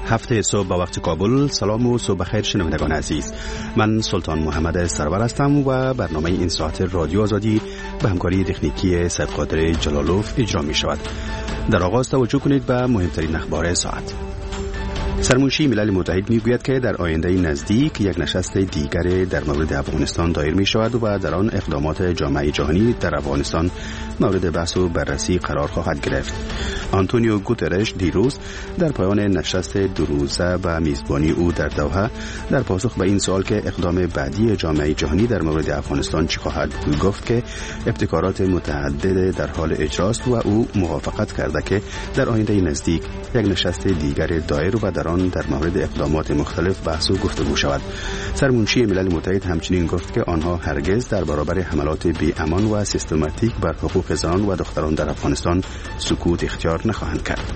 7 صبح به وقت کابل. سلام و صبح بخیر شنوندگان عزیز. من سلطان محمد سرور هستم و برنامه این ساعت رادیو آزادی به همکاری تکنیکی سیدقادر جلالوف اجرا می شود. در آغاز توجه کنید به مهمترین اخبار ساعت. سرمنشی ملل متحد میگوید که در آینده نزدیک یک نشست دیگر در مورد افغانستان دایر می شود و در آن اقدامات جامعه جهانی در افغانستان مورد بحث و بررسی قرار خواهد گرفت. آنتونیو گوترش دیروز در پایان نشست دو روزه به میزبانی او در دوحه در پاسخ به این سوال که اقدام بعدی جامعه جهانی در مورد افغانستان چه خواهد بود گفت که ابتکارات متعدد در حال اجراست و او موافقت کرده که در آینده نزدیک یک نشست دیگر دایر و در آن در مورد اقدامات مختلف بحث و گفتگو شود. سرمنشی ملل متحد همچنین گفت که آنها هرگز در برابر حملات بی‌امان و سیستماتیک بر حقوق زنان و دختران در افغانستان سکوت اختیار نخواهند کرد.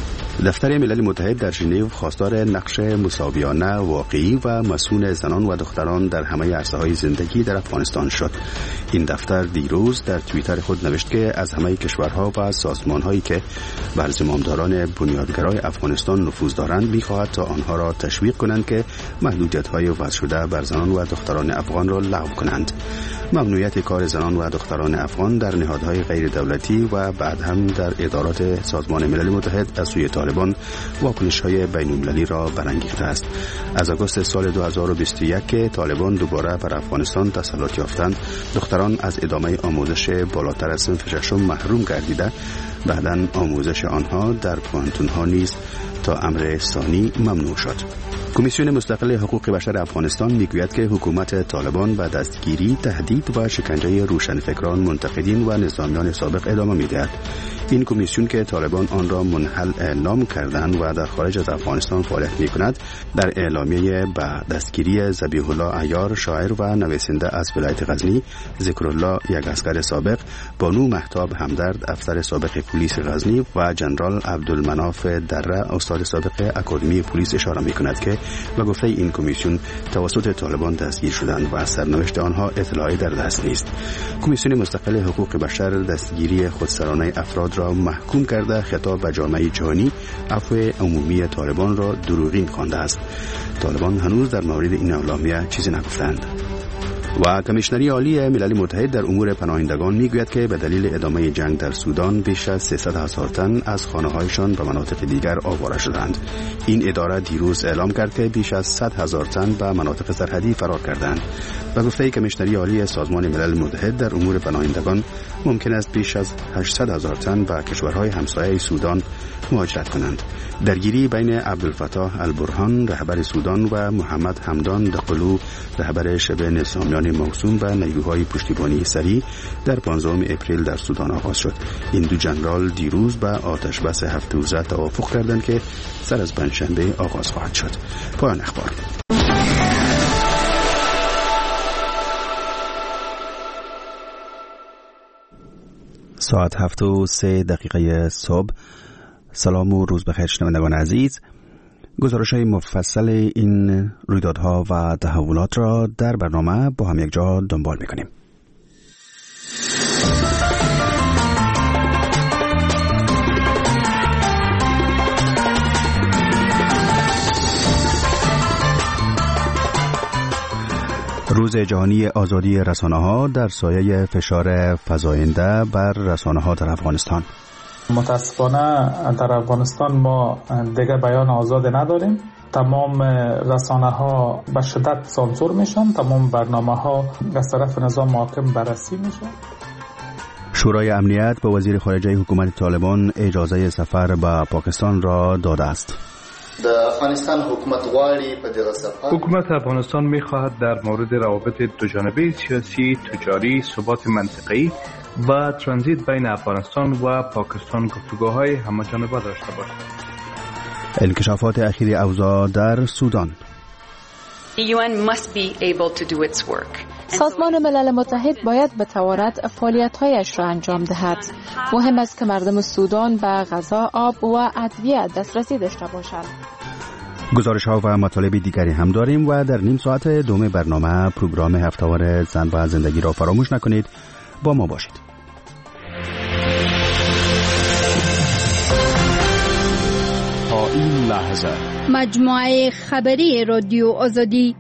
دفتر ملل متحد در ژنو خواستار نقش مساویانه، واقعی و مسئول زنان و دختران در همه عرصه‌های زندگی در افغانستان شد. این دفتر دیروز در توییتر خود نوشت که از همه کشورها و سازمان‌هایی که بر زمامداران بنیادگرای افغانستان نفوذ دارند می‌خواهد تا آنها را تشویق کنند که محدودیت‌های وضع شده بر زنان و دختران افغان را لغو کنند. ممنوعیت کار زنان و دختران افغان در نهادهای غیر دولتی و بعد هم در ادارات سازمان ملل متحد از سوی طالبان واکنش‌های بین‌المللی را برانگیخته است. از آگوست سال 2021 که طالبان دوباره بر افغانستان تسلط یافتند، دختران از ادامه آموزش بالاتر از صنف ششم محروم گردیده، بعداً آموزش آنها در پوهنتون‌ها نیز تا امر ثانی ممنوع شد. کمیسیون مستقل حقوق بشر افغانستان میگوید که حکومت طالبان به دستگیری، تهدید و شکنجه روشنفکران، منتقدین و نظامیان سابق ادامه میدهد. این کمیسیون که طالبان آن را منحل اعلام کردند و در خارج از افغانستان فعالیت میکند، در اعلامیه به دستگیری ذبیح الله عیار، شاعر و نویسنده از ولایت غزنی، ذکرالله یک عسکر سابق، بانو مهتاب همدرد افسر سابق پلیس غزنی و جنرال عبدالمناف دره استاد سابق اکادمی پلیس اشاره میکند که به گفته این کمیسیون توسط طالبان دستگیر شدند و سرنوشت آنها اطلاعی در دست نیست. کمیسیون مستقل حقوق بشر دستگیری خودسرانه افراد را محکوم کرده خطاب به جامعه جهانی عفو عمومی طالبان را دروغین خوانده است. طالبان هنوز در مورد این اعلامیه چیزی نگفتند. و کمیشنری عالی ملل متحد در امور پناهندگان میگوید که به دلیل ادامه جنگ در سودان بیش از 300,000 تن از خانه‌هایشان به مناطق دیگر آواره شدند. این اداره دیروز اعلام کرد که بیش از 100,000 تن به مناطق سرحدی فرار کردند. به گفته کمیشنری عالی سازمان ملل متحد در امور پناهندگان، ممکن است بیش از 800,000 تن به کشورهای همسایه سودان مهاجرت کنند. درگیری بین عبدالفتاح البرهان رهبر سودان و محمد حمدان دقلو رهبر شبه نظامیان موسوم به نیروهای پشتیبانی سریع در 15 اپریل در سودان آغاز شد. این دو جنرال دیروز به آتش بس 7 روزه توافق کردند که سر از پنجشنبه آغاز خواهد شد. پایان اخبار. ساعت 7:03 صبح. سلام و روز بخیر شنوندگان عزیز. گزارش‌های مفصل این رویدادها و تحولات را در برنامه با هم یک جا دنبال می‌کنیم. روز جهانی آزادی رسانه‌ها در سایه فشار فزاینده بر رسانه‌ها در افغانستان. متاسفانه در افغانستان ما دیگه بیان آزاد نداریم. تمام رسانه‌ها به شدت سانسور میشن، تمام برنامه‌ها از طرف نظام حاکم بررسی میشن. شورای امنیت به وزیر خارجه حکومت طالبان اجازه سفر به پاکستان را داده است. حکومت افغانستان می‌خواهد در مورد روابط دوجانبه سیاسی، تجاری، ثبات منطقه‌ای و ترانزیت بین افغانستان و پاکستان گفتگوهای همه‌جانبه داشته باشد. انکشافات اخیر اوضاع در سودان. سازمان ملل متحد باید بتواند فعالیت‌هایش را انجام دهد. مهم است که مردم سودان به غذا، آب و ادویه دسترسی داشته باشند. گزارش‌ها و مطالب دیگری هم داریم و در نیم ساعت دوم برنامه پروگرام هفته‌وار زن و زندگی را فراموش نکنید. با ما باشید. تا این لحظه مجموعه خبری رادیو آزادی.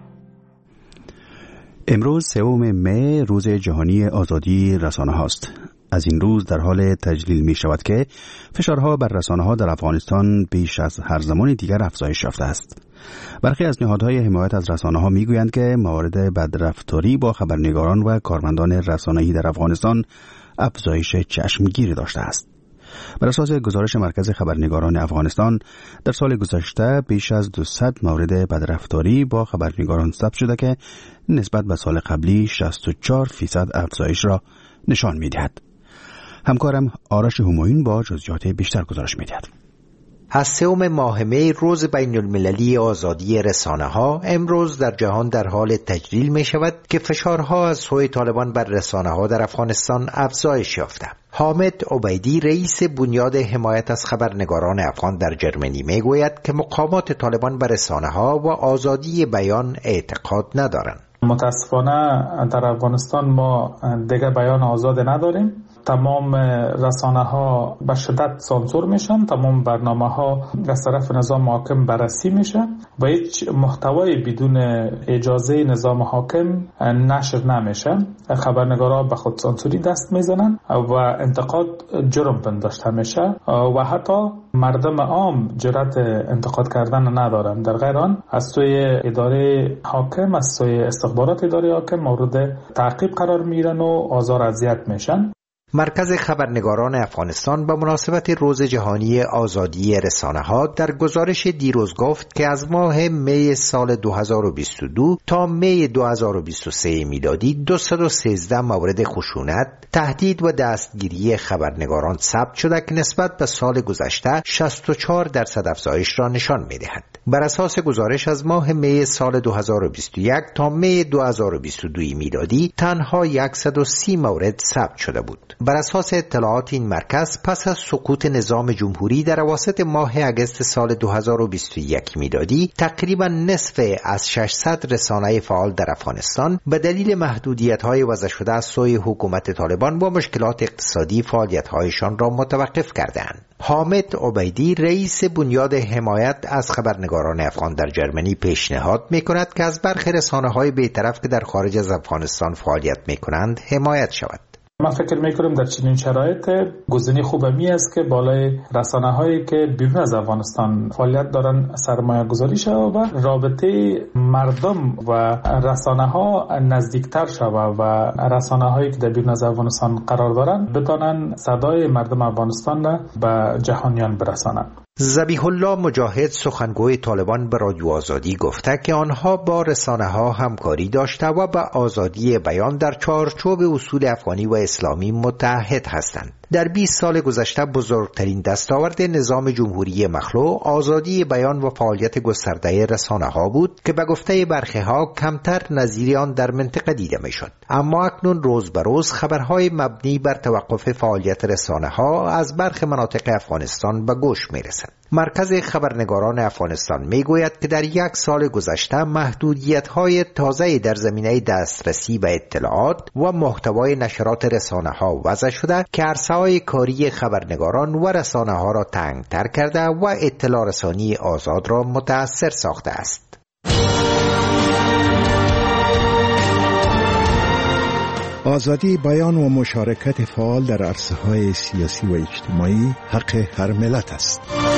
امروز 3 می روز جهانی آزادی رسانه هاست. از این روز در حال تجلیل می شود که فشارها بر رسانه ها در افغانستان بیش از هر زمان دیگر افزایش یافته است. برخی از نهادهای حمایت از رسانه ها می گویند که موارد بدرفتاری با خبرنگاران و کارمندان رسانه‌ای در افغانستان افزایش چشمگیری داشته است. بر اساس گزارش مرکز خبرنگاران افغانستان در سال گذشته بیش از 200 مورد بدرفتاری با خبرنگاران ثبت شده که نسبت به سال قبلی 64% افزایش را نشان می‌دهد. همکارم آرش همایون با جزئیات بیشتر گزارش می‌دهد. از 3 ماه می روز بین المللی آزادی رسانه ها امروز در جهان در حال تجلیل می شود که فشارها از سوی طالبان بر رسانه ها در افغانستان افزایش یافته. حامد عبیدی رئیس بنیاد حمایت از خبرنگاران افغان در جرمنی می گوید که مقامات طالبان بر رسانه ها و آزادی بیان اعتقاد ندارند. متاسفانه در افغانستان ما دیگه بیان آزاد نداریم. تمام رسانه ها به شدت سانسور میشن، تمام برنامه ها از طرف نظام حاکم بررسی میشه و هیچ محتوای بدون اجازه نظام حاکم نشر نمیشه. خبرنگارا به خود سانسوری دست میزنن و انتقاد جرم پنداشته میشه و حتی مردم عام جرأت انتقاد کردن ندارن. در غیر آن از سوی اداره حاکم، از سوی استخبارات اداره حاکم مورد تعقیب قرار میگیرن و آزار اذیت میشن. مرکز خبرنگاران افغانستان به مناسبت روز جهانی آزادی رسانه ها در گزارش دیروز گفت که از ماه می سال 2022 تا می 2023 میلادی 213 مورد خشونت، تهدید و دستگیری خبرنگاران ثبت شده که نسبت به سال گذشته 64% افزایش را نشان می‌دهد. بر اساس گزارش از ماه می سال 2021 تا می 2022 میلادی تنها 130 مورد ثبت شده بود. بر اساس اطلاعات این مرکز پس از سقوط نظام جمهوری در اواسط ماه اگست سال 2021 میلادی تقریبا نصف از 600 رسانه فعال در افغانستان به دلیل محدودیت‌های وضع شده از سوی حکومت طالبان با مشکلات اقتصادی فعالیت‌هایشان را متوقف کردند. حامد عبیدی رئیس بنیاد حمایت از خبرنگاران افغان در جرمنی پیشنهاد می‌کند که از برخی رسانه‌های بی‌طرف که در خارج از افغانستان فعالیت می‌کنند حمایت شود. من فکر میکنم در چنین شرایط گزینه خوب می است که بالای رسانه هایی که بیرون از افغانستان فعالیت دارن سرمایه گذاری شود و رابطه مردم و رسانه ها نزدیکتر شود و رسانه هایی که در بیرون از افغانستان قرار دارن بتانن صدای مردم افغانستان را به جهانیان برسانند. ذبیح الله مجاهد سخنگوی طالبان به رادیو آزادی گفته که آنها با رسانه ها همکاری داشته و به آزادی بیان در چارچوب اصول افغانی و اسلامی متعهد هستند. در 20 سال گذشته بزرگترین دستاورد نظام جمهوری مخلوع آزادی بیان و فعالیت گسترده رسانه ها بود که به گفته برخی ها کمتر نظیر آن در منطقه دیده می شد. اما اکنون روز به روز خبرهای مبنی بر توقف فعالیت رسانه ها از برخی مناطق افغانستان به گوش می رسد. مرکز خبرنگاران افغانستان می گوید که در 1 سال گذشته محدودیت‌های تازه‌ای در زمینه دسترسی به اطلاعات و محتوای نشرات رسانه ها وضع شده که عرصه‌های کاری خبرنگاران و رسانه ها را تنگ‌تر کرده و اطلاع رسانی آزاد را متأثر ساخته است. آزادی بیان و مشارکت فعال در عرصه‌های سیاسی و اجتماعی حق هر ملت است.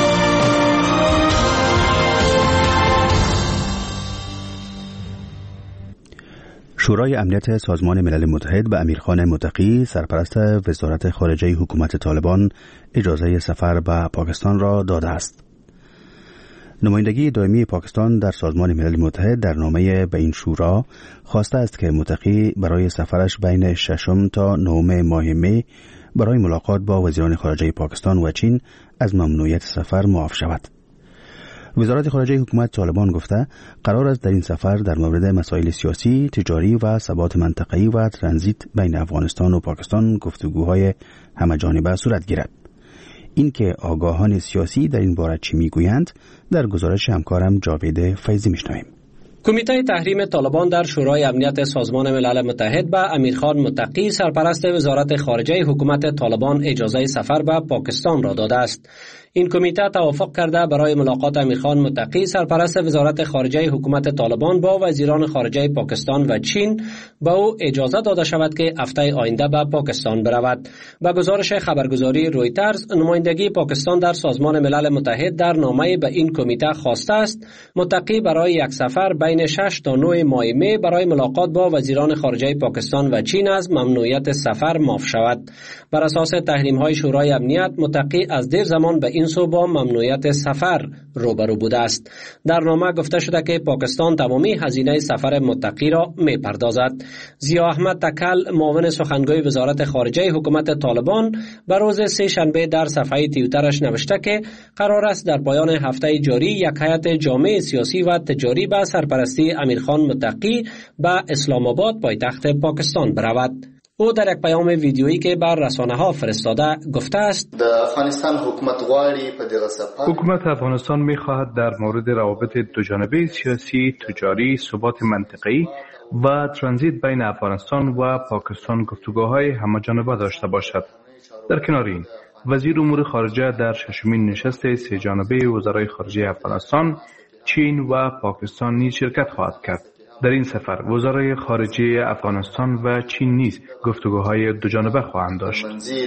شورای امنیت سازمان ملل متحد به امیرخان متقی سرپرست وزارت خارجه حکومت طالبان اجازه سفر به پاکستان را داده است. نمایندگی دائمی پاکستان در سازمان ملل متحد در نامه به این شورا خواسته است که متقی برای سفرش بین 6 تا 9 ماه می برای ملاقات با وزیران خارجه پاکستان و چین از ممنوعیت سفر معاف شود. وزارت خارجه حکومت طالبان گفته قرار است در این سفر در مورد مسائل سیاسی، تجاری و ثبات منطقه‌ای و ترانزیت بین افغانستان و پاکستان گفتگوهای همه‌جانبه صورت گیرد. این که آگاهان سیاسی در این باره چی میگویند در گزارش همکارم جاوید فیضی میشنویم. کمیته تحریم طالبان در شورای امنیت سازمان ملل متحد به امیرخان متقی سرپرست وزارت خارجه حکومت طالبان اجازه سفر به پاکستان را داده است. این کمیته توافق کرده برای ملاقات امیرخان متقی سرپرست وزارت خارجه حکومت طالبان با وزیران خارجه پاکستان و چین به او اجازه داده شود که هفته آینده به پاکستان برود. به گزارش خبرگزاری رویترز، نمایندگی پاکستان در سازمان ملل متحد در نامه به این کمیته خواسته است متقی برای یک سفر بین 6 تا 9 ماه می برای ملاقات با وزیران خارجه پاکستان و چین از ممنوعیت سفر معاف شود. بر اساس تحریم‌های شورای امنیت، متقی از دیر زمان به این سو با ممنوعیت سفر روبرو بوده است. در نامه گفته شده که پاکستان تمامی هزینه سفر متقی را می‌پردازد. ضیا احمد تکل، معاون سخنگوی وزارت خارجه حکومت طالبان، به روز سه شنبه در صفحه توییترش نوشته که قرار است در پایان هفته جاری یک هیئت جامع سیاسی و تجاری به سرپرستی امیرخان متقی به اسلام آباد پایتخت پاکستان برود. او در یک پیام ویدیویی که بر رسانه‌ها فرستاده گفته است: حکومت افغانستان می‌خواهد در مورد روابط دوجانبه سیاسی، تجاری، ثبات منطقه‌ای و ترانزیت بین افغانستان و پاکستان گفتگوهای همه‌جانبه داشته باشد. در کنار این، وزیر امور خارجه در ششمین نشست سه جانبه وزرای خارجه افغانستان، چین و پاکستان نیز شرکت خواهد کرد. در این سفر وزرای خارجه افغانستان و چین نیز گفتگوهای دوجانبه خواهند داشت.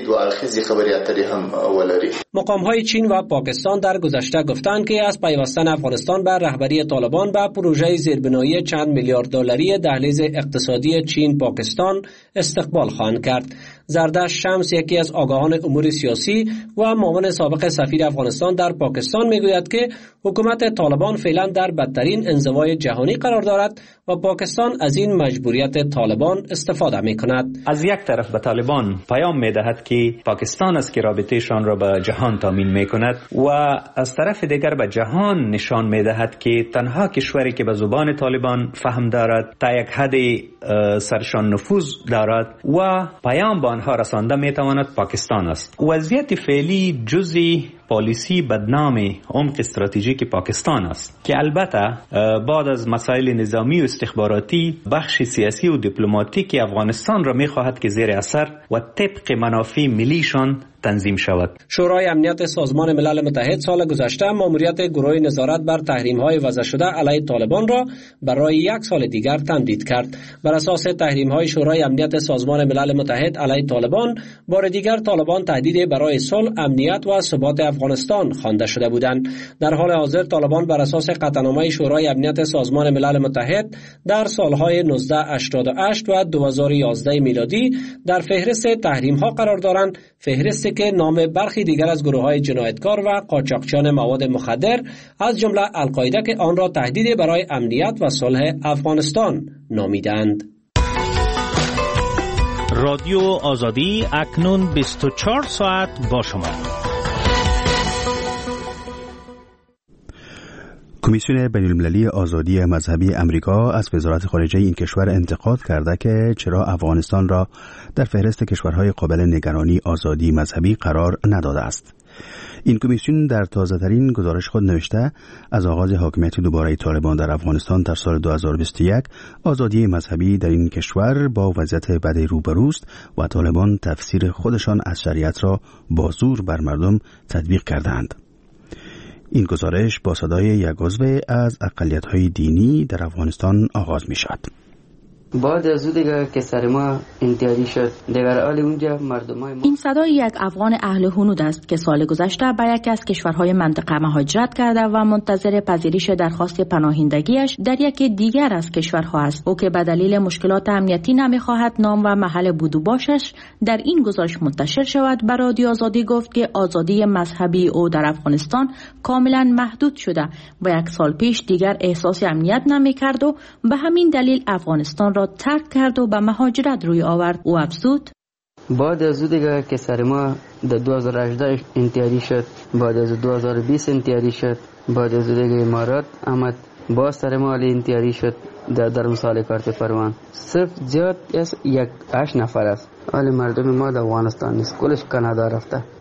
مقام‌های چین و پاکستان در گذشته گفتند که از پیوستن افغانستان به رهبری طالبان به پروژه زیربنایی چند میلیارد دلاری دهلیز اقتصادی چین پاکستان استقبال خواهند کرد. زردشت شمس، یکی از آگاهان امور سیاسی و معاون سابق سفیر افغانستان در پاکستان، میگوید که حکومت طالبان فعلا در بدترین انزوای جهانی قرار دارد و پاکستان از این مجبوریت طالبان استفاده میکند. از یک طرف به طالبان پیام میدهد که پاکستان است که رابطهشان را به جهان تامین میکند و از طرف دیگر به جهان نشان میدهد که تنها کشوری که به زبان طالبان فهم دارد تا یک حد سرشان نفوذ دارد و پیام به آنها رسانده میتواند پاکستان است. وضعیت فعلی جزئی پالیسی بدنام عمق استراتژیک پاکستان است که البته بعد از مسائل نظامی و استخباراتی بخش سیاسی و دیپلماتیک افغانستان را می‌خواهد که زیر اثر و طبق منافع ملیشان تنظیم شود. شورای امنیت سازمان ملل متحد سال گذشته ماموریت گروه نظارت بر تحریم‌های وضع شده علیه طالبان را برای یک سال دیگر تمدید کرد. بر اساس تحریم‌های شورای امنیت سازمان ملل متحد علیه طالبان، بار دیگر طالبان تهدید برای صلح، امنیت و ثبات افغانستان خوانده شده بودند. در حال حاضر طالبان بر اساس قطعنامه شورای امنیت سازمان ملل متحد در سالهای 1988 و 2011 میلادی در فهرست تحریم‌ها قرار دارند، فهرستی که نام برخی دیگر از گروه‌های جنایتکار و قاچاقچیان مواد مخدر از جمله القاعده که آن را تهدید برای امنیت و صلح افغانستان نامیدند. رادیو آزادی اکنون 24 ساعت با شما. کمیسیون بین‌المللی آزادی مذهبی امریکا از وزارت خارجه این کشور انتقاد کرده که چرا افغانستان را در فهرست کشورهای قابل نگرانی آزادی مذهبی قرار نداده است. این کمیسیون در تازه‌ترین گزارش خود نوشته از آغاز حاکمیت دوباره طالبان در افغانستان در سال 2021 آزادی مذهبی در این کشور با وضعیت بد روبروست و طالبان تفسیر خودشان از شریعت را با زور بر مردم تطبیق کردند. این گزارش با صدای یک عضو از اقلیت‌های دینی در افغانستان آغاز می‌شود. بعد از او دیگه که سر ما انتحاری شد دیگر حال اونجا مردمای ما. این صدای یک افغان اهل هنود است که سال گذشته به یکی از کشورهای منطقه مهاجرت کرده و منتظر پذیرش درخواست پناهندگیش در یکی دیگر از کشورها است. او که به دلیل مشکلات امنیتی نمیخواهد نام و محل بود و باشش در این گزارش منتشر شود، به رادیو آزادی گفت که آزادی مذهبی او در افغانستان کاملا محدود شده و یک سال پیش دیگر احساس امنیت نمیکرد و به همین دلیل افغانستان را ترک کرد و به مهاجرت روی آورد. او افزود: بعد از او دیگه که سر ما در 2018 انتحاری شد، بعد از 2020 انتحاری شد، بعد از دیگه امارات آمد، باز سر ما انتحاری شد در مثال کارت پروان. صرف زیاد یک 8 نفر است. حال مردم ما در افغانستان نیست، کلش کانادا رفته.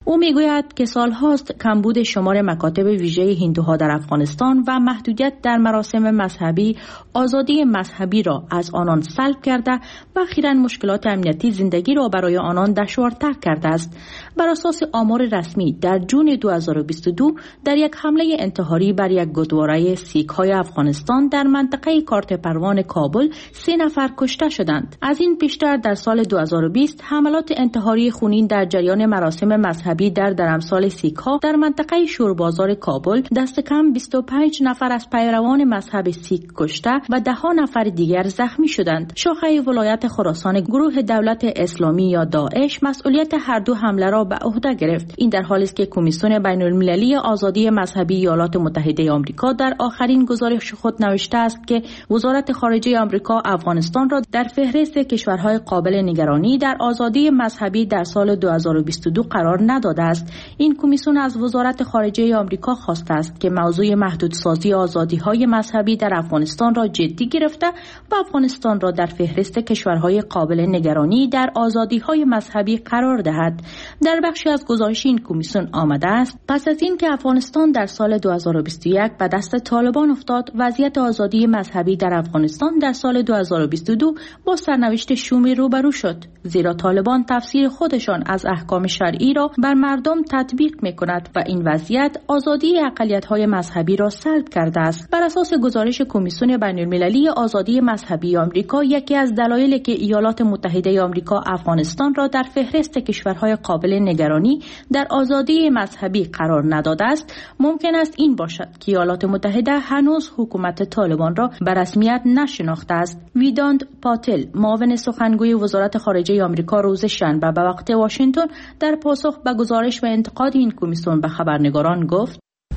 او میگوید که سالهاست کمبود شمار مکاتب ویژه هندوها در افغانستان و محدودیت در مراسم مذهبی آزادی مذهبی را از آنان سلب کرده و اخیراً مشکلات امنیتی زندگی را برای آنان دشوارتر کرده است. بر اساس آمار رسمی در جون 2022 در یک حمله انتحاری بر یک گردواره سیک‌های افغانستان در منطقه کارت پروان کابل 3 نفر کشته شدند. از این پیشتر در سال 2020 حملات انتحاری خونین در جریان مراسم مذهبی در درمسال سیک‌ها در منطقه شوربازار کابل دست کم 25 نفر از پیروان مذهب سیک کشته و 10 نفر دیگر زخمی شدند. شاخه ولایت خراسان گروه دولت اسلامی یا داعش مسئولیت هر دو حمله را به عهده گرفت. این در حالی است که کمیسیون بین‌المللی آزادی مذهبی ایالات متحده آمریکا در آخرین گزارش خود نوشته است که وزارت خارجه آمریکا افغانستان را در فهرست کشورهای قابل نگرانی در آزادی مذهبی در سال 2022 قرار نداده است. این کمیسیون از وزارت خارجه آمریکا خواسته است که موضوع محدودسازی آزادی‌های مذهبی در افغانستان را جدی گرفته و افغانستان را در فهرست کشورهای قابل نگرانی در آزادی‌های مذهبی قرار دهد. در بخشی از گزارش این کمیسیون آمده است پس از اینکه افغانستان در سال 2021 به دست طالبان افتاد، وضعیت آزادی مذهبی در افغانستان در سال 2022 با سرنوشت شومی روبرو شد، زیرا طالبان تفسیر خودشان از احکام شرعی را بر مردم تطبیق می‌کند و این وضعیت آزادی اقلیت‌های مذهبی را سلب کرده است. بر اساس گزارش کمیسیون بین‌المللی آزادی مذهبی آمریکا، یکی از دلایلی که ایالات متحده آمریکا افغانستان را در فهرست کشورهای قابل نگرانی در آزادی مذهبی قرار نداده است، ممکن است این باشد که ایالات متحده هنوز حکومت طالبان را به رسمیت نشناخته است. ویداند پاتل، معاون سخنگوی وزارت خارجه آمریکا، روز شنبه به وقت واشنگتن در پاسخ به گزارش و انتقاد این کمیسیون به خبرنگاران گفت: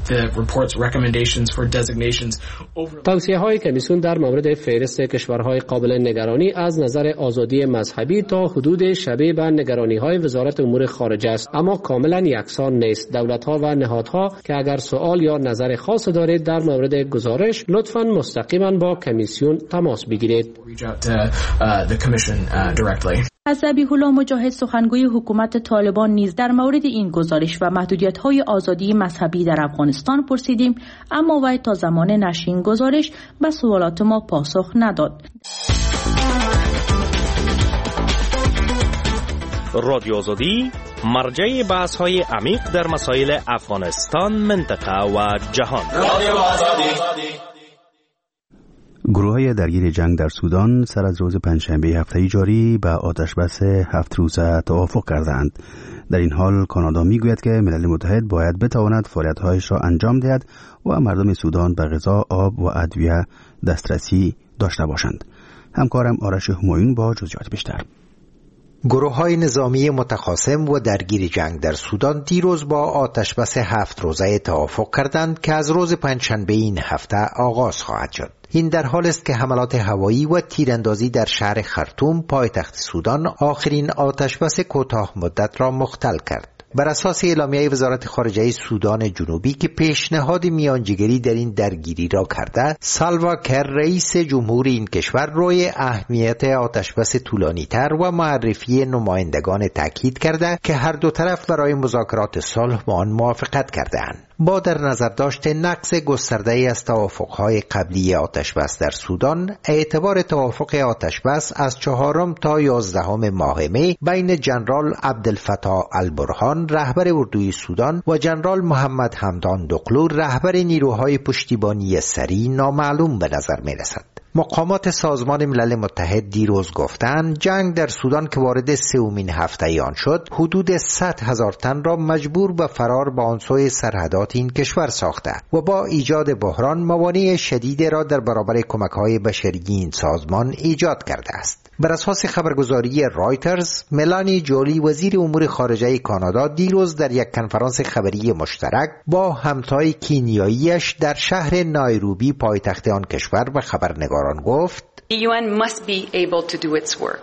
توصیه‌های کمیسیون در مورد فهرست کشورهای قابل نگرانی از نظر آزادی مذهبی تا حدود شبیه به نگرانی‌های وزارت امور خارجه است، اما کاملا یکسان نیست. دولت‌ها و نهادها که اگر سوال یا نظر خاص دارید در مورد گزارش، لطفاً مستقیما با کمیسیون تماس بگیرید. از ذبیح الله مجاهد، سخنگوی حکومت طالبان، نیز در مورد این گزارش و محدودیت‌های آزادی مذهبی در افغانستان پرسیدیم، اما وی تا زمان نشر این گزارش به سوالات ما پاسخ نداد. رادیو آزادی مرجع بحث‌های عمیق در مسائل افغانستان، منطقه و جهان. رادیو آزادی. گروه‌های درگیر جنگ در سودان سر از روز پنجشنبه هفته جاری به آتشبس 7 روزه توافق کردند. در این حال کانادا میگوید که ملل متحد باید بتواند فعالیت‌هایش را انجام دهد و مردم سودان به غذا، آب و ادویه دسترسی داشته باشند. همکارم آرش همایون با جزئیات بیشتر. گروه‌های نظامی متخاصم و درگیر جنگ در سودان دیروز با آتشبس 7 روزه توافق کردند که از روز پنجشنبه این هفته آغاز خواهد شد. این در حال است که حملات هوایی و تیراندازی در شهر خرطوم پایتخت سودان آخرین آتشبس کوتاه مدت را مختل کرد. بر اساس اعلامیه وزارت خارجه سودان جنوبی که پیشنهاد میانجیگری در این درگیری را کرده، سالوا کر رئیس جمهور این کشور روی اهمیت آتشبس طولانی تر و معرفی نمایندگان تاکید کرده که هر دو طرف برای مذاکرات صلح با آن موافقت کرده‌اند. با در نظر داشت نقض گسترده‌ای از توافق‌های قبلی آتشبس در سودان، اعتبار توافق آتشبس از 4 تا 11 ماه می بین جنرال عبدالفتاح البرهان رهبر اردوی سودان و جنرال محمد حمدان دقلو رهبر نیروهای پشتیبانی سریع نامعلوم به نظر می‌رسد. مقامات سازمان ملل متحد دیروز گفتند جنگ در سودان که وارد 3مین هفته آن شد، حدود 100,000 تن را مجبور به فرار به آن سوی سرحدات این کشور ساخته و با ایجاد بحران موانع شدید را در برابر کمک‌های بشری این سازمان ایجاد کرده است. بر اساس خبرگزاری رایترز، ملانی جولی وزیر امور خارجه کانادا دیروز در یک کنفرانس خبری مشترک با همتای کینیاییش در شهر نایروبی پایتخت آن کشور به خبرنگاران گفت: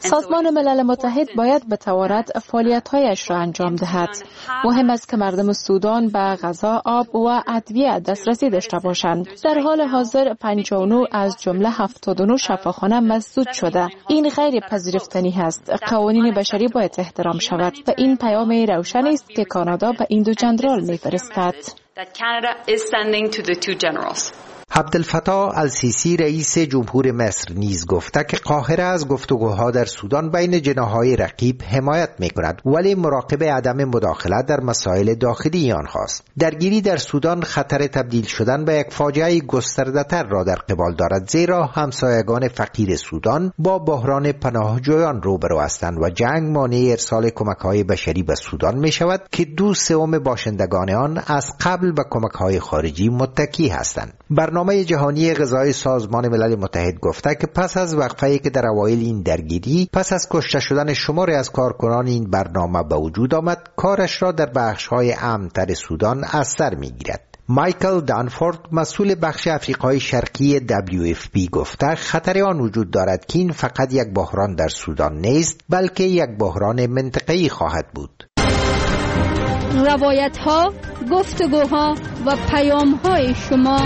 سازمان ملل متحد باید به توارد فعالیت‌هایش را انجام دهد. مهم است که مردم سودان به غذا، آب و ادویه دسترسی داشته باشند. در حال حاضر 59 از جمله 79 شفاخانه مسدود شده. این غیر پذیرفتنی است. قوانین بشری باید احترام شود و این پیام روشن است که کانادا به این دو جنرال می‌فرستد. عبدالفتاح السیسی رئیس جمهور مصر نیز گفته که قاهره از گفتگوها در سودان بین جناح‌های رقیب حمایت می‌کند، ولی مراقب عدم مداخله در مسائل داخلی آنهاست. درگیری در سودان خطر تبدیل شدن به یک فاجعه گسترده‌تر را در قبال دارد، زیرا همسایگان فقیر سودان با بحران پناهجویان روبرو هستند و جنگ مانع ارسال کمک‌های بشری به سودان می‌شود که 2/3 باشندگان آن از قبل به کمک‌های خارجی متکی هستند. برنامه جهانی غذای سازمان ملل متحد گفته که پس از وقفه‌ای که در اوایل این درگیری پس از کشته شدن شماری از کارکنان این برنامه به وجود آمد، کارش را در بخش‌های امن‌تر سودان از سر می‌گیرد. مایکل دانفورد مسئول بخش افریقای شرقی WFP گفته خطر آن وجود دارد که این فقط یک بحران در سودان نیست، بلکه یک بحران منطقه‌ای خواهد بود. روایت‌ها، گفتگوها و پیام‌های شما.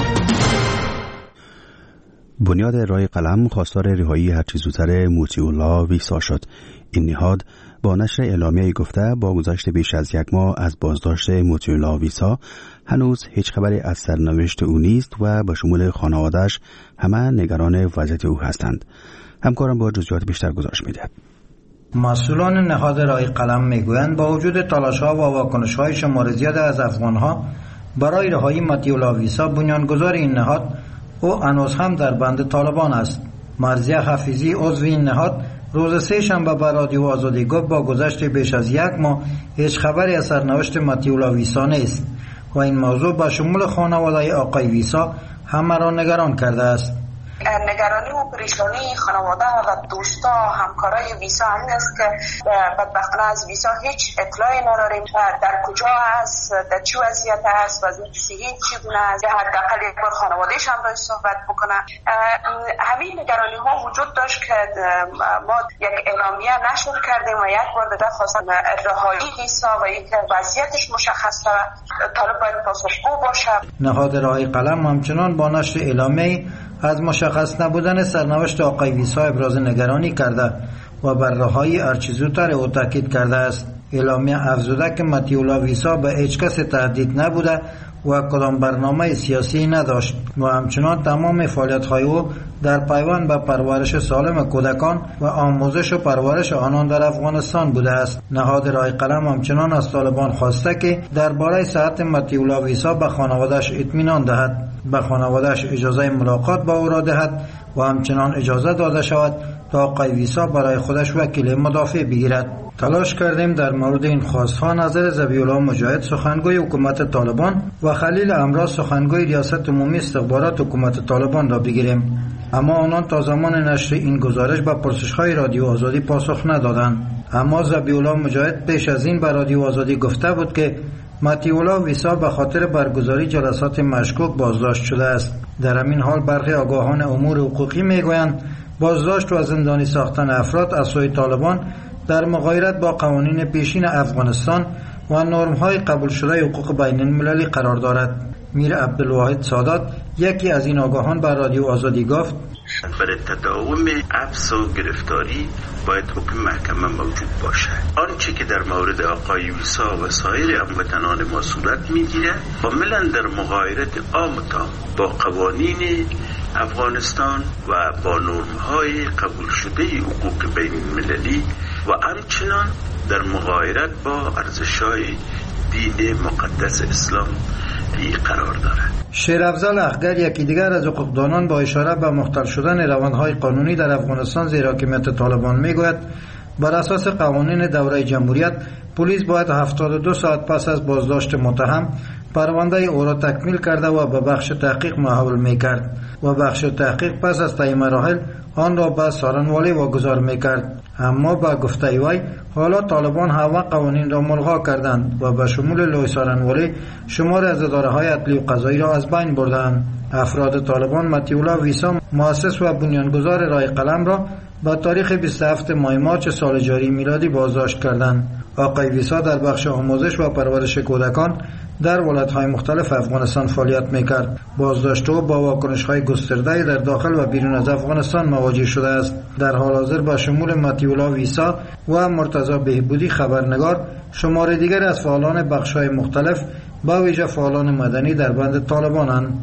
بنیاد رای قلم خواستار رهایی هرچه زودتر موتی الله ویسا شد. این نهاد با نشر اعلامیه‌ای گفته با گذشت بیش از 1 ماه از بازداشت موتی الله ویسا هنوز هیچ خبری از سرنوشت او نیست و به شمول خانواده‌اش همه نگران وضعیت او هستند. همکارم با جزئیات بیشتر گزارش می‌دهد. مسئولان نهاد رای قلم میگویند با وجود تلاش‌ها و واکنش‌های شمار زیاد از افغان‌ها برای رهایی موتی الله ویسا، بنیانگذار این نهاد او هنوز هم در بند طالبان است. مرضیه حفیظی عضو این نهاد روز 3 شنبه به رادیو آزادی گفت با گذشت بیش از 1 ماه هیچ خبری از سرنوشت موتی الله ویسا نیست و این موضوع به شمول خانواده آقای ویسا همه را نگران کرده است. نگرانی و پریشانی خانواده و دوستا همکارای ویسا همین است که بدبختانه از ویسا هیچ اطلاعی نداریم در کجا است، در چه وضعیت است، وضعیت صحی چگونه است، یا حداقل یک بار خانواده‌اش هم باید صحبت بکنه. همین نگرانی ها وجود داشت که ما یک اعلامیه نشر کردیم و یک بار دیگه خواستم رهایی ویسا و اینکه وضعیتش مشخص شود، طالب باید پاسخگو باشه. نهاد رای قلم همچنان با نشر اعلامیه از مشخص نبودن سرنوشت آقای ویسا ابراز نگرانی کرده و بر رهایی هرچه زودتر او تاکید کرده است. اعلامیه افزوده که موتی الله ویسا به هیچ کس تهدید نبوده و کدام برنامه سیاسی نداشت و همچنان تمام فعالیت‌های او در پیوند به پرورش سالم کودکان و آموزش و پرورش آنان در افغانستان بوده است. نهاد رای قلم همچنان از طالبان خواسته که درباره صحت موتی الله ویسا به خانواده‌اش اطمینان دهد، به خانواده‌اش اجازه ملاقات با او را دهد و همچنان اجازه داده شود تا آقای ویسا برای خودش وکیل مدافع بگیرد. تلاش کردیم در مورد این خواست‌ها نظر ذبیح الله مجاهد سخنگوی حکومت طالبان و خلیل امراض سخنگوی ریاست عمومی استخبارات حکومت طالبان را بگیریم، اما آنان تا زمان نشر این گزارش به پرسش‌های رادیو آزادی پاسخ ندادند. اما ذبیح الله مجاهد پیش از این به رادیو آزادی گفته بود که موتی الله ویسا به خاطر برگزاری جلسات مشکوک بازداشت شده است. در همین حال برخی آگاهان امور حقوقی میگویند بازداشت و زندانی ساختن افراد از سوی طالبان در مغایرت با قوانین پیشین افغانستان و نرم‌های قبول شده حقوق بین المللی قرار دارد. میر عبدالواحد سادات یکی از این آگاهان به رادیو آزادی گفت برای تداوم حبس و گرفتاری باید حکم محکمه موجود باشد. آنچه که در مورد آقای ویسا و سایر هموطنان ما صورت میگیره کاملا در مغایرت عام با قوانین افغانستان و با نرم‌های قبول شده حقوق بین المللی و همچنان در مغایرت با ارزش‌های دین مقدس اسلام قرار دارد. شیرافضل اخگر یکی دیگر از حقوقدانان با اشاره به مختل شدن روندهای قانونی در افغانستان زیر حاکمیت طالبان میگوید بر اساس قوانین دوره جمهوریت پلیس باید 72 ساعت پس از بازداشت متهم پرونده او را تکمیل کرده و به بخش تحقیق محول میکرد و بخش تحقیق پس از طی مراحل آن را به سارنوالی واگذار میکرد. اما با گفته وی حالا طالبان همه قوانین را ملغا کردند و به شمول لوی سارنوالی شمار از اداره‌های عدلی و قضایی را از بین بردند. افراد طالبان موتی الله ویسا مؤسس و بنیانگذار رای قلم را با تاریخ 27 ماه مارچ سال جاری میلادی بازداشت کردند. آقای ویسا در بخش آموزش و پرورش کودکان در ولایت‌های مختلف افغانستان فعالیت می‌کرد. بازداشت او با واکنش‌های گسترده در داخل و بیرون از افغانستان مواجه شده است. در حال حاضر با شمول مطیع‌الله ویسا و مرتضی بهبودی خبرنگار، شمار دیگر از فعالان بخش‌های مختلف با ویژه فعالان مدنی در بند طالبانند.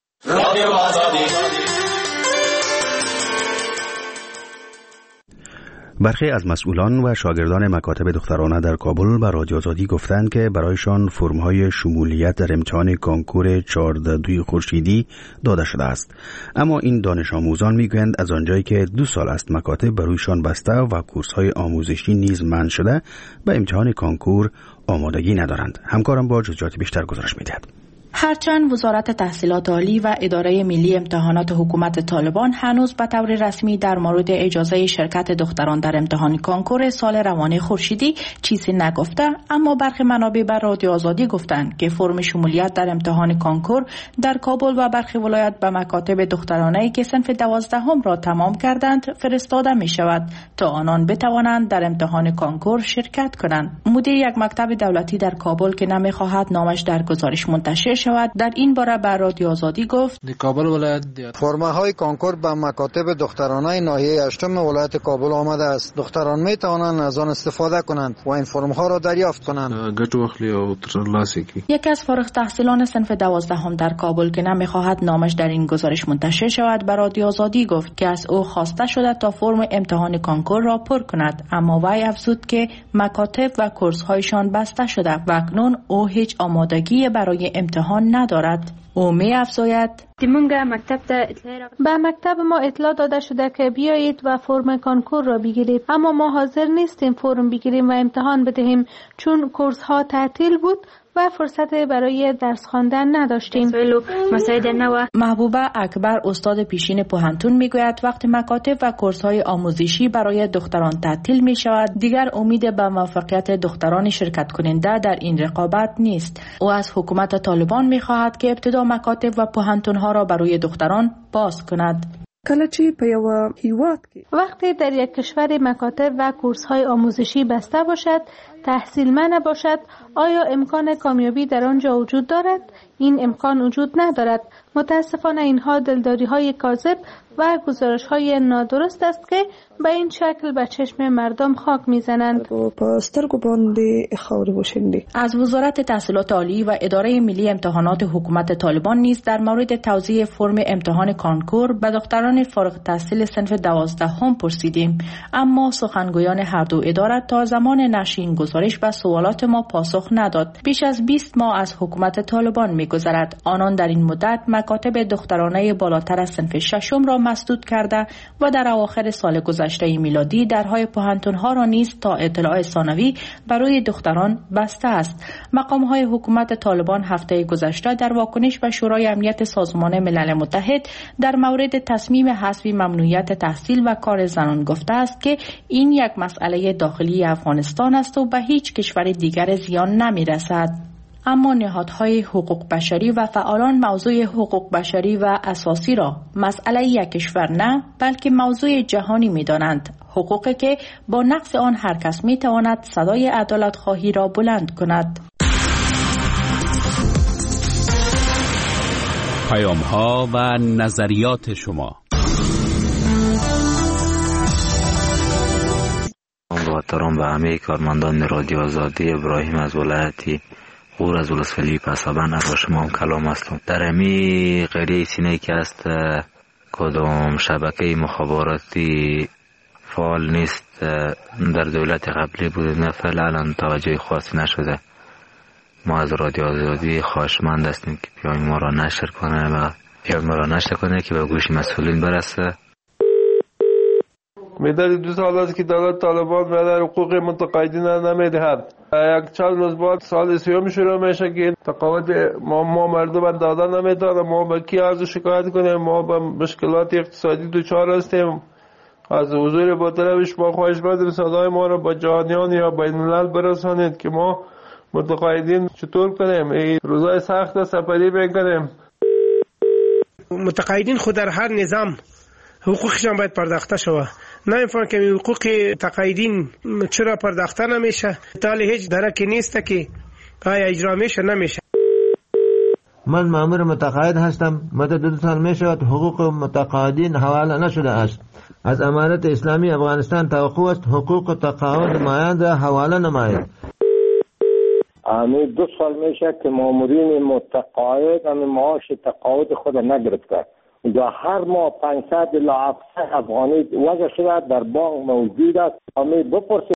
برخی از مسئولان و شاگردان مکاتب دخترانه در کابل به رادیو آزادی گفتند که برایشان فرم‌های شمولیت در امتحان کانکور 14 خورشیدی داده شده است. اما این دانش آموزان میگویند از آنجایی که 2 سال است مکاتب برایشان بسته و کورس‌های آموزشی نیز منع شده، به امتحان کانکور آمادگی ندارند. همکارم با جزئیات بیشتر گزارش می‌دهد. هرچند وزارت تحصیلات عالی و اداره ملی امتحانات حکومت طالبان هنوز به طور رسمی در مورد اجازه شرکت دختران در امتحان کانکور سال روان خورشیدی چیزی نگفته، اما برخی منابع بر رادیو آزادی گفتند که فرم شمولیت در امتحان کانکور در کابل و برخی ولایت به مکاتب دخترانه‌ای که صنف 12 را تمام کردند فرستاده می شود تا آنان بتوانند در امتحان کانکور شرکت کنند. مدیر یک مکتب دولتی در کابل که نمی‌خواهد نامش در گزارش منتشر شود در این باره بر رادیو آزادی گفت: کابل ولایت فرم‌های کانکور به مکاتب دخترانه ناحیه 8 ولایت کابل آمده است. دختران می توانند از آن استفاده کنند و این فرم‌ها را دریافت کنند. یکی از فارغ التحصیلان صنف 12 در کابل که نمی‌خواهد نامش در این گزارش منتشر شود بر رادیو آزادی گفت که از او خواسته شده تا فرم امتحان کانکور را پر کند، اما وی افزود که مکاتب و کورس‌هایشان بسته شده و اکنون او هیچ آمادگی برای امتحان ندارد. او می افزاید: به مکتب ما اطلاع داده شده که بیایید و فرم کانکور را بگیرید، اما ما حاضر نیستیم فرم بگیریم و امتحان بدهیم چون کورس ها تعطیل بود و فرصت برای درس خواندن نداشتیم. محبوبه اکبر استاد پیشین پوهنتون میگوید وقتی مکاتب و کورس‌های آموزشی برای دختران تعطیل می شود دیگر امید به موفقیت دختران شرکت کننده در این رقابت نیست. او از حکومت طالبان می‌خواهد که ابتدا مکاتب و پوهنتون‌ها را برای دختران باز کند. وقتی در یک کشور مکاتب و کورس‌های آموزشی بسته باشد، تحصیل منع باشد، آیا امکان کامیابی در آنجا وجود دارد؟ این امکان وجود ندارد. متاسفانه اینها دلداری‌های کاذب و گزارش‌های نادرست است که به این شکل به چشم مردم خاک می‌زنند. از وزارت تحصیلات عالی و اداره ملی امتحانات حکومت طالبان نیز در مورد توزیع فرم امتحان کانکور به دختران فارغ التحصیل صنف 12 پرسیدیم، اما سخنگویان هر دو اداره تا زمان نشر این گزارش به سوالات ما پاسخ نداد. بیش از 20 ماه از حکومت طالبان می‌گذرد. آنان در این مدت مکاتب دخترانه بالاتر از صنف 6 را مسدود کرده و در اواخر سال گذشته میلادی درهای پوهنتون‌ها را نیز تا اطلاع ثانوی برای دختران بسته است. مقام‌های حکومت طالبان هفته گذشته در واکنش به شورای امنیت سازمان ملل متحد در مورد تصمیم حذف ممنوعیت تحصیل و کار زنان گفته است که این یک مسئله داخلی افغانستان است و به هیچ کشور دیگر زیان نمی‌رسد. اما نهادهای حقوق بشری و فعالان موضوع حقوق بشری و اساسی را مسئله یک کشور نه بلکه موضوع جهانی می‌دانند. حقوقی که با نقض آن هر کس می‌تواند صدای عدالت خواهی را بلند کند. پیام‌ها و نظریات شما. با احترام به همه کارمندان رادیو آزادی، ابراهیم از ولایتی غور از ولسوالی پسابند از شما هم کلام هستم. در همی قریه سینه که است کدام شبکه مخابراتی فعال نیست در دولت قبلی بود نه فعلا توجه خاصی نشده. ما از رادیو آزادی خواهشمند هستیم که پیام ما را نشر کنه که به گوش مسئولین برسه. مدت 2 سال است که دولت طالبان به حقوق متقاعدین نمیدهد. یک چند روز بعد سال 3 شروع میشه که تقاعد ما مردم دادن نمیداد. ما به کی عرض شکایت کنیم؟ ما به مشکلات اقتصادی دچار هستیم. از حضور با طلبش ما خواهش می‌کنیم صدای ما را با جهانیان یا بین الملل برسانید که ما متقاعدین چطور کنیم. این روزای سخت سپری میکنیم. متقاعدین خود در هر نظام حقوقشان باید پرداخته شود. نمیفهم که حقوق تقاعدین چرا پرداخته نمیشه؟ تالی هیچ درکی نیست که آیا اجرا میشه نمیشه. من مأمور متقاعد هستم. مدت 2 سال می شود حقوق متقاعدین حواله نشده است. از امارت اسلامی افغانستان توقع است حقوق تقاعد مایند را حواله نماید. 2 سال میشه که مامورین متقاعد معاش تقاعد خود نگرفته و هر ماه 500 الی 700 افغانی وضع شده در بانک موجود است. بپرسید